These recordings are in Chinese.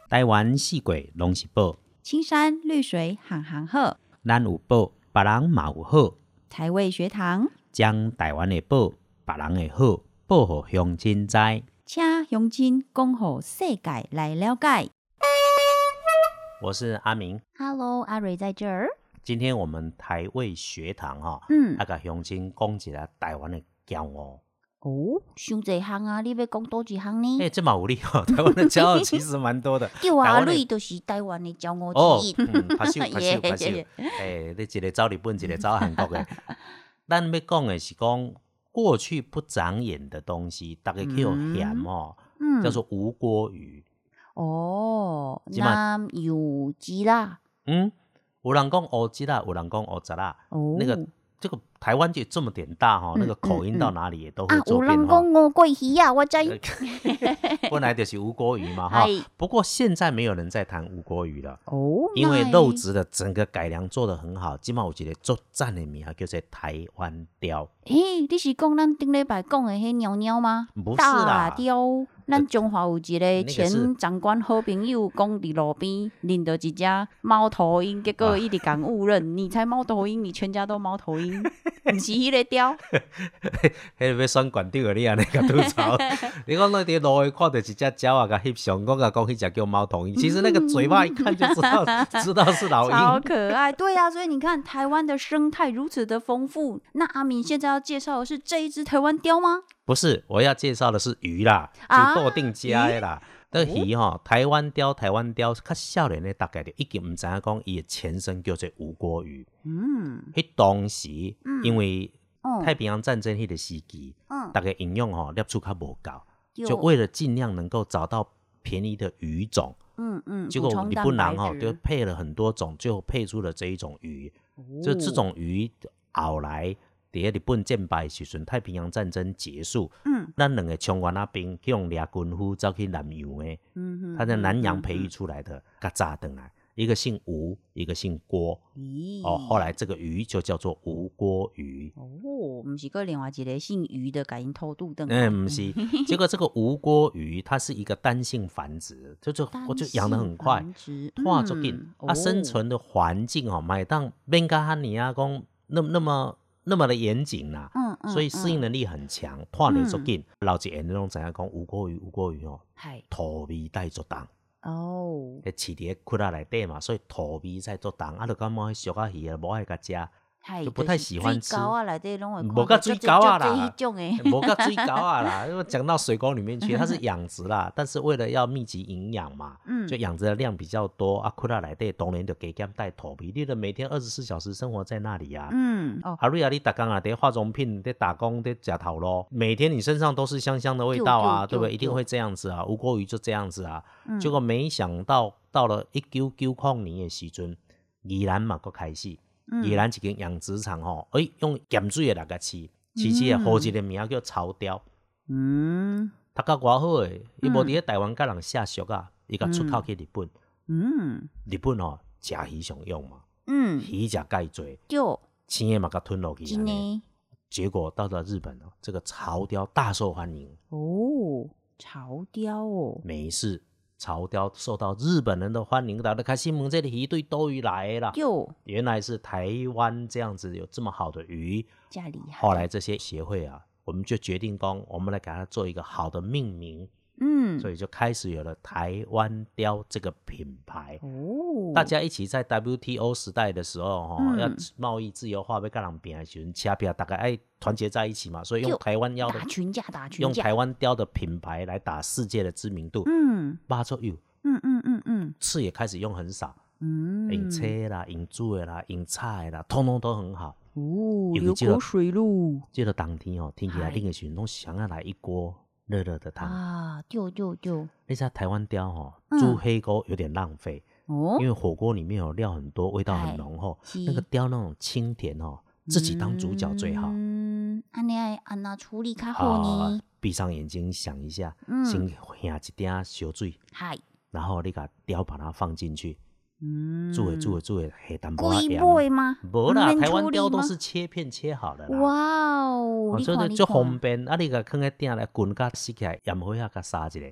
台湾四季拢是宝， 青山绿水行行好， 咱有宝，别人嘛有好。 台味学堂， 将台湾的宝，别人的好，报互乡亲知。 请乡亲讲互世界来了解。 我是阿明 Hello， 阿瑞在这儿。 今天我们台味学堂要甲乡亲讲一下台湾的骄傲。 哦，伤侪项啊！你要讲多几项呢？ 这嘛有理台湾的骄傲其实蛮多的。 对啊，阿瑞就是台湾的骄傲之一。 拍手。你一个走日本，一个走韩国的。咱要讲的是讲过去不长眼的东西，大家去有嫌叫做吴郭鱼。 哦，那有鸡啦。 有人讲乌鸡啦，有人讲乌杂啦。那个这个台湾就这么点大那个口音到哪里也都会做变化。 有人讲乌龟鱼啊，我知。 本来就是吴郭鱼嘛不过现在没有人在谈吴郭鱼了因为肉质的整个改良做得很好，现在有一个很赞的名叫做台湾雕。 你是讲咱顶礼拜讲的迄鸟鸟吗？ 不是啦， 大雕。咱中华有一个前长官好朋友讲伫路边认到一只猫头鹰，结果伊直讲误认你才猫头鹰，你全家都猫头鹰，不是迄个雕。 迄个要选馆长的你安尼甲吐槽。你讲那伫路看到一只鸟啊，甲翕相，我甲讲迄只叫猫头鹰，其实那个嘴巴一看就知道是老鹰， 超可爱。对啊，所以你看台湾的生态如此的丰富。那阿明现在要介绍的是这一只台湾雕吗？ 不是，我要介绍的是鱼啦，就豆定家的啦。那鱼台湾雕，较少年的大概就已经唔知影讲伊的前身叫做吴郭鱼。迄当时因为太平洋战争迄个时期，大家营养摄取较无够，就为了尽量能够找到便宜的鱼种，结果日本人就配了很多种，最后配出了这一种鱼。就这种鱼后来在日本战败的时阵，太平洋战争结束，咱两个冲员那边去用掠军夫走去南洋的，他在南洋培育出来的，甲炸回来，一个姓吴，一个姓郭，后来这个鱼就叫做吴郭鱼。 不是个另外一个姓余的给因偷渡的。 不是，结果这个吴郭鱼它是一个单性繁殖，我就养得很快，化作紧，它生存的环境买当免甲哈尼啊讲那么的严谨啦，所以适应能力很强，拖得足紧。老一辈拢知影讲吴郭鱼土味带足重。饲伫咧窟仔内底嘛，所以土味才足重。就感觉迄俗仔鱼无爱甲食。就不太喜欢吃，无甲水沟啊啦，无甲水沟啊啦。因为讲到水沟里面去，它是养殖啦，但是为了要密集营养嘛，就养殖的量比较多啊。窟仔内底当然就加减带土味，你就每天24小时生活在那里啊。阿瑞啊，你每天啊在化妆品在打工在吃头路，每天你身上都是香香的味道啊，对不对？一定会这样子啊。吴郭鱼就这样子啊，结果没想到到了1990年的时阵，宜兰嘛ก็开始。宜兰一间养殖场用咸水的来个饲的，好一个名叫潮雕。读到偌好诶，伊无伫咧台湾甲人下俗啊，伊甲出口去日本。日本食鱼上用嘛，鱼食介多，青的嘛甲吞落去。结果到了日本这个潮雕大受欢迎。 潮雕没事。潮雕受到日本人的欢迎，大家开始问这个鱼对多鱼来的啦。原来是台湾这样子有这么好的鱼，后来这些协会我们就决定讲，我们来给它做一个好的命名。所以就开始有了台湾雕这个品牌。大家一起在 WTO 时代的时候要贸易自由化要跟人拼的时候，车票大概爱团结在一起嘛，所以用台湾雕的打群架， 用台湾雕的品牌来打世界的知名度。八洲有，刺也开始用很少，用车啦，用煮的啦，用菜啦，通通都很好。 流口水咯。 这个冬天天气来冷的时候，都想要来一锅热热的汤啊！对， 你知道台湾雕煮黑锅有点浪费因为火锅里面有料很多，味道很浓厚，那个雕那种清甜自己当主角最好。 安那处理较好呢？ 闭上眼睛想一下，先下一点烧水，然后你把雕把它放进去，煮的黑淡薄仔盐。 贵吗？ 没啦，台湾雕都是切片切好的啦。 哇哦， 所以就方便。你把放在鼎来滚甲洗起来，盐火甲撒一下，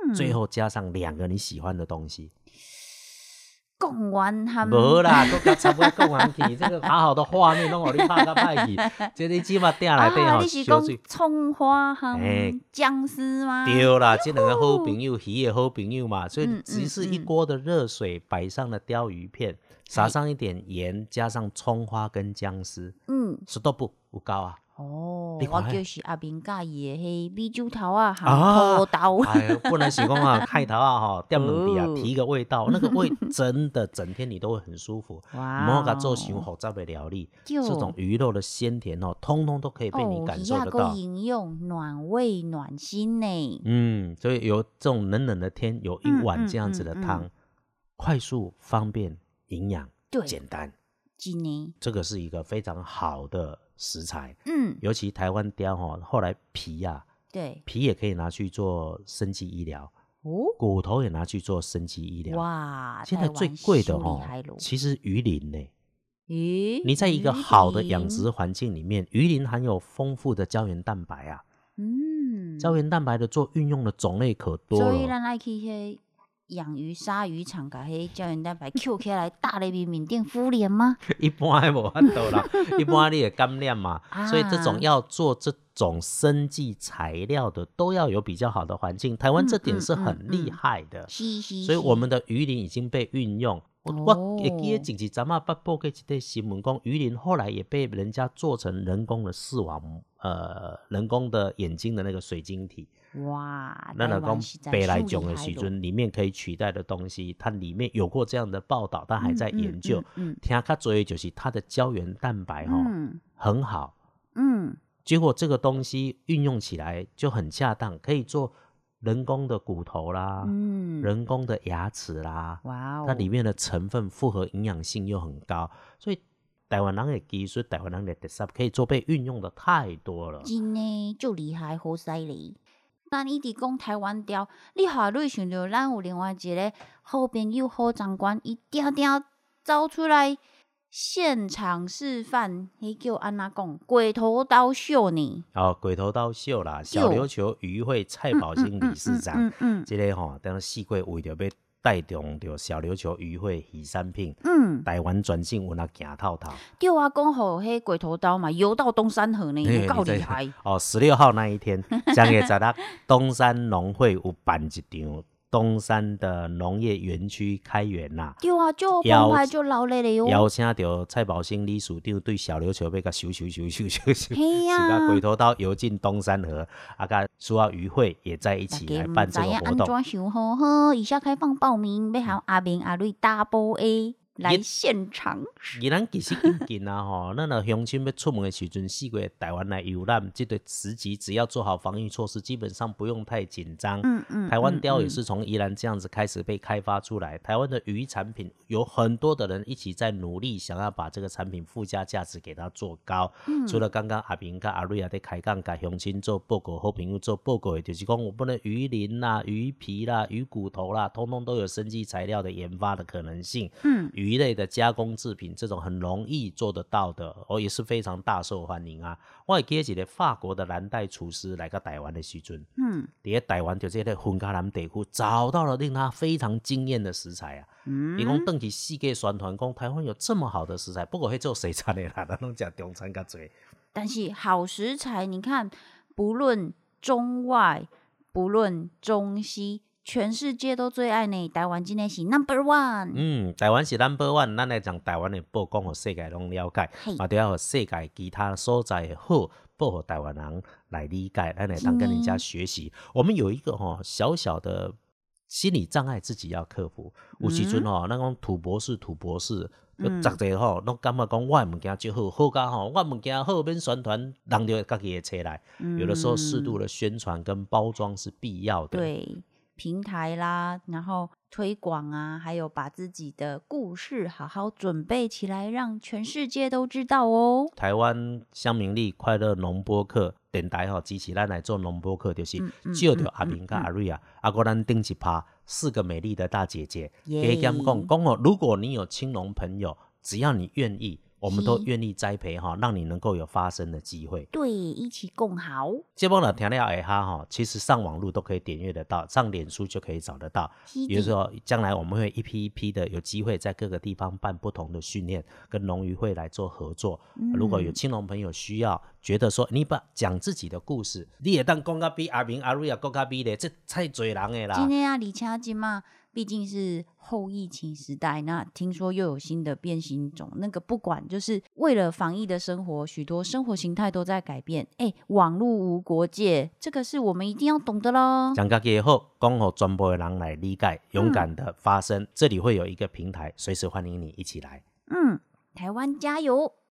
最后加上2个你喜欢的东西。 讲完和无啦，都甲差不多讲完去，这个好好的画面拢互你拍甲歹去，这你起码店内底吼， 你是讲葱花和姜丝吗？ 对啦，这2个好朋友，鱼的好朋友嘛，所以只是一锅的热水，摆上了鲷鱼片，撒上一点盐，加上葱花跟姜丝，stop 有够啊！ 我就是阿明介意的迄米酒头啊，和土豆。 不能是讲啊，海头啊吼，点2滴啊，提个味道，那个味真的整天你都会很舒服。哇！莫甲做伤复杂的料理，这种鱼肉的鲜甜哦，通通都可以被你感受得到。 营养，暖胃暖心呢。 所以有这种冷冷的天，有一碗这样子的汤，快速、方便、营养、简单。这个是一个非常好的食材，尤其台湾鲷后来皮啊，对，皮也可以拿去做生技医疗，骨头也拿去做生技医疗。哇，现在最贵的其实鱼鳞呢。你在一个好的养殖环境里面，鱼鳞含有丰富的胶原蛋白啊，胶原蛋白的做运用的种类可多了。 所以咱爱去养鱼鲨鱼场，把迄胶原蛋白扣起来，搭在面顶敷脸吗？ 一般还无法度啦，一般你也感染嘛，所以这种要做这种生技材料的，都要有比较好的环境。台湾这点是很厉害的，所以我们的鱼鳞已经被运用。我会记得前一阵啊，报过一个新闻，讲鱼鳞后来也被人家做成人工的视网，人工的眼睛的那个水晶体。哇！那讲北来种的时阵，里面可以取代的东西，它里面有过这样的报道，但还在研究。听较多的就是它的胶原蛋白很好。结果这个东西运用起来就很恰当，可以做人工的骨头啦，人工的牙齿啦，它里面的成分复合营养性又很高，所以台湾人的技术、台湾人的特色可以做被运用的太多了。 真的就厉害，好犀利！咱一直讲台湾鲷，你下蕊想到咱有另外一个好朋友、好长官，伊定定走出来现场示范，迄叫安怎讲？鬼头刀秀呢？ 鬼头刀秀啦！小琉球渔会蔡宝兴理事长，这个当四季为着要带动着小琉球渔会鱼产品，台湾全省有那行透透。 对啊，讲好迄鬼头刀嘛，游到东山河呢，有够厉害。 16号那一天，将月16日，东山农会有办一场东山的农业园区开园啦。 对啊，就澎湃就老累了哟。 邀请到蔡宝兴理事长对小琉球要甲修，是甲鬼头刀游进东山河，甲苏澳渔会也在一起来办这个活动。 安怎想好，以下开放报名，要和阿明阿瑞 Double A。来现场， 咱其实紧紧啊咱若乡亲要出门的时阵，4月台湾来游览，这个时机只要做好防疫措施，基本上不用太紧张。台湾鲷也是从宜兰这样子开始被开发出来。台湾的鱼产品有很多的人一起在努力，想要把这个产品附加价值给它做高。除了刚刚阿平跟阿瑞在开讲，给乡亲做报告，好朋友做报告的，就是讲我们的鱼鳞啦、鱼皮啦、鱼骨头啦，通通都有生技材料的研发的可能性。鱼类的加工制品，这种很容易做得到的，也是非常大受欢迎啊！我会记得一个法国的蓝带厨师来到台湾的时阵，在台湾就这个芬加南地区找到了令他非常惊艳的食材啊！伊讲登去世界宣传，讲台湾有这么好的食材，不过迄做西餐的啦，咱拢吃中餐较多。 但是好食材，你看，不论中外，不论中西。全世界都最爱呢，台湾真的是 No.1。 台湾是 No.1， 咱来讲台湾的报，讲互世界拢了解，嘛都要互世界其他所在的好，报互台湾人来理解，咱来当跟人家学习。我们有一个小小的心理障碍，自己要克服。有时阵咱讲土博士，就逐个拢感觉讲我的物件就好，好甲我物件好免宣传，人就家己的车来。有的时候适度的宣传跟包装是必要的。 对。平台啦，然后推广啊，还有把自己的故事好好准备起来，让全世界都知道哦。 台湾乡民力快乐农播客电台支持咱来做农播客，就是借着阿明跟阿瑞啊，还咱顶一趴4个美丽的大姐姐，给他们讲如果你有青农朋友，只要你愿意， 我们都愿意栽培让你能够有发声的机会。 对，一起共好。 节目呢听了下哈，其实上网路都可以点阅得到，上脸书就可以找得到。比如说将来我们会一批一批的有机会在各个地方办不同的训练，跟农渔会来做合作。如果有青农朋友需要，觉得说你把讲自己的故事，你也当讲到比阿明阿瑞也讲到比咧，这太多人的啦。 今天啊，李恰金嘛，毕竟是后疫情时代，那听说又有新的变形种，那个不管就是为了防疫的生活，许多生活形态都在改变。网络无国界，这个是我们一定要懂的咯。 讲自己也好，讲给全部的人来理解，勇敢的发声。这里会有一个平台，随时欢迎你一起来。 台湾加油！